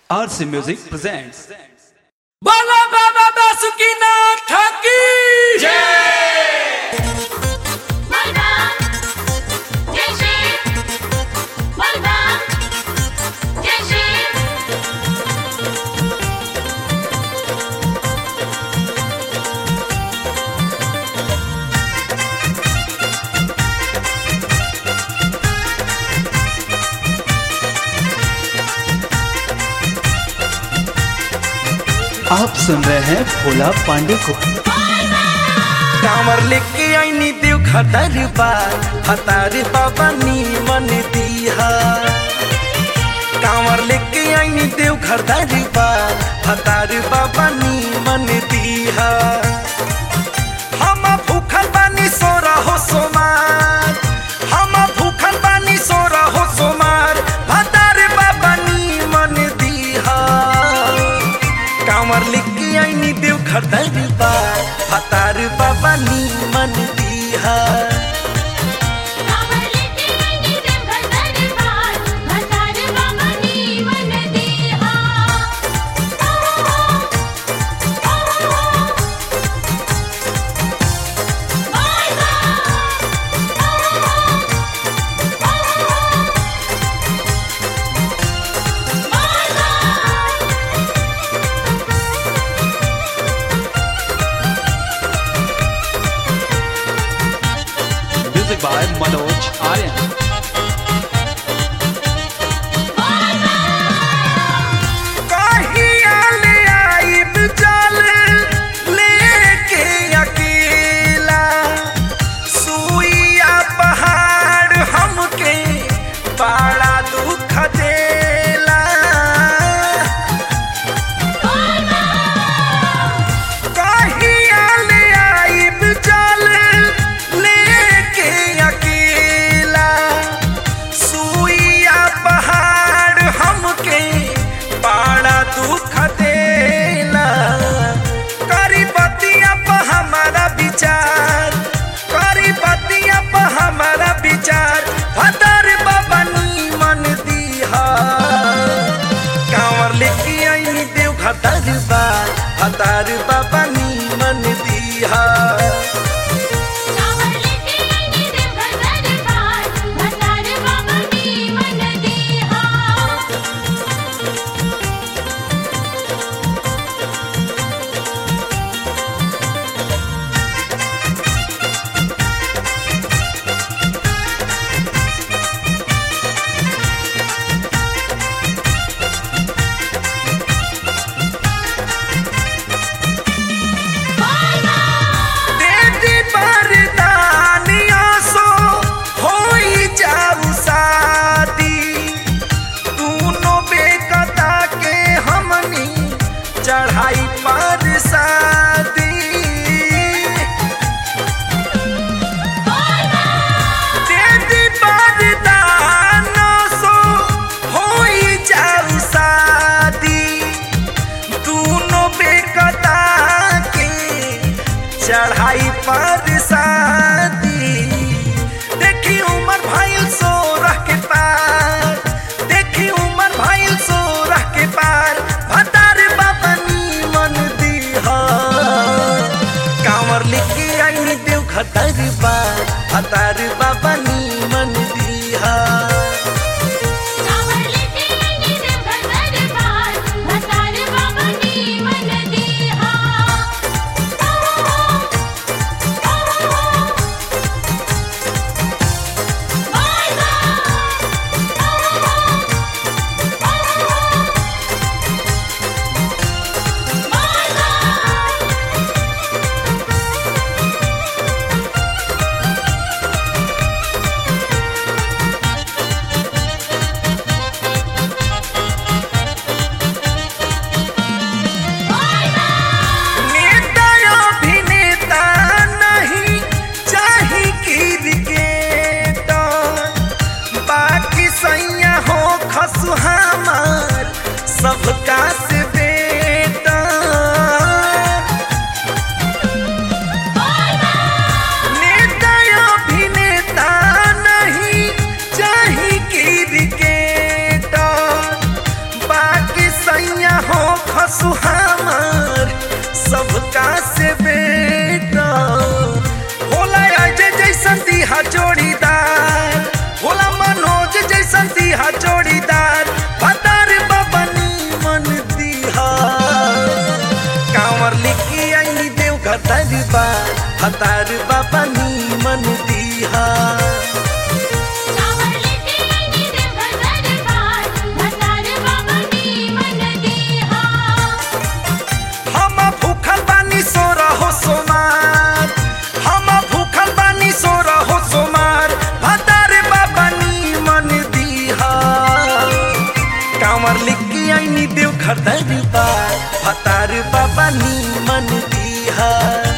RC Music presents बोलो बाबा बासुकीनाथ की जय। बलराम जय श्री बलराम जय श्री आप सुन रहे हैं भोला पांडे को। कांवर लेके आईनी देव खतर बार हतार बाबा नीमन दीहा। कांवर लेके आईनी देव खतर बार हतार बाबा नीमन दीहा। हम भूखल बानी सो रहो सोमार, हम भूखल बानी सो रहो सोमार हतार बाबा नीमन दीहा। कांवर लेके आईनी देव खतर बार हतार बाबा नीमन दीहा। कांवर लेके आईनी देव खतर बार हतार बाबा नीमन दीहा। Music by Manoj Aryan। कहिया ले आइब जल लेके अकेला, सुइया पहाड़ हमके बड़ा दुख देला। कहिया ले आइब जल लेके अकेला, सुइया पहाड़ हमके बड़ा दुख देला। करी बतिया पर हमारा विचार, करी बतिया पर हमारा विचार हतार बाबा नीमन दीहा। कांवर लेके आईनी देव खतर बार हतार बाबा नीमन दीहा। कांवर लेके आईनी देव खतर बार हतार बाबा नीमन दीहा। देवी बरदानिया सो होई जाऊ शादी, दूनो बेकता के हमनी चढ़ाई पर शादी। देवी बरदाना सो होई जाऊ शादी, दूनो बेकता के चढ़ाई पर शादी। देखी उमर भाईल सो रह के पार, देखी उमर भाईल सो रह के पार हतार बाबा नीमन दीहा। कांवर लेके आईनी देव खतर बार हतार बाबा नीमन दीहा। कांवर लेके आईनी देव खतर बार हतार बाबा नीमन दीहा। नेता अभिनेता नहीं चाही क्रिकेटर, बाकी सैया हो खसु हमार सबका से बेटा। नेता अभिनेता नहीं चाही क्रिकेटर, बाकी सैया सुहामर सबका से बेटा होला अजय जैसन दिहा जोड़ीदार होला मनोज जैसन दिहा जोड़ीदार भतार बाबा नीमन दिहा कांवर लेके आई देवघर दरबार भतार बाबा नीमन दिहा कांवर लेके आई देवघर दरबार भतार बाबा नीमन दिहा हम भूखल बानी सो रहो सोमार हम भूखल बानी सो रहो सोमार भतार बाबा नीमन दिहा कांवर लेके आई देवघर दरबार भतार बाबा नीमन दिहा।